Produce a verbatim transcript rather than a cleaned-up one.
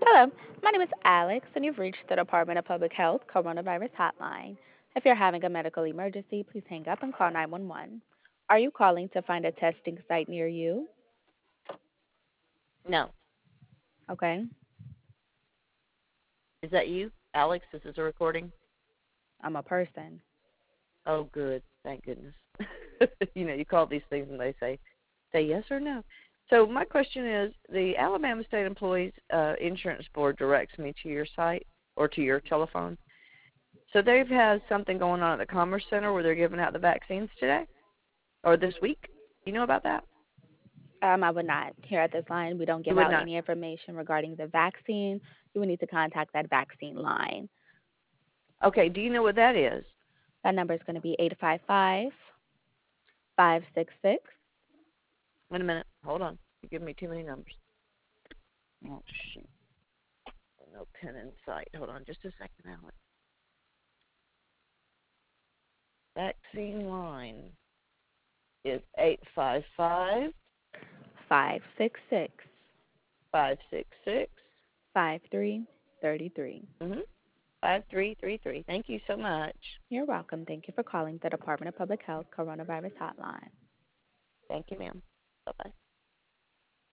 Hello, my name is Alex, and you've reached the Department of Public Health Coronavirus Hotline. If you're having a medical emergency, please hang up and call nine one one. Are you calling to find a testing site near you? No. Okay, Is that you, Alex? This is a recording. I'm a person. Oh, good. Thank goodness. you know, you call these things and they say, say yes or no. So my question is, the Alabama State Employees uh, Insurance Board directs me to your site or to your telephone. So they've had something going on at the Commerce Center where they're giving out the vaccines today or this week. You know about that? Um, I would not. Here at this line, we don't You give would out not. any information regarding the vaccine. You would need to contact that vaccine line. Okay. Do you know what that is? That number is going to be eight five five, five six six. Wait a minute. Hold on. You're giving me too many numbers. Oh, shoot. No pen in sight. Hold on just a second, Alex. Vaccine line is eight five five, five six six, five six six, five three three three. mm-hmm, five three three three. Thank you so much. You're welcome. Thank you for calling the Department of Public Health Coronavirus Hotline. Thank you, ma'am. Bye-bye.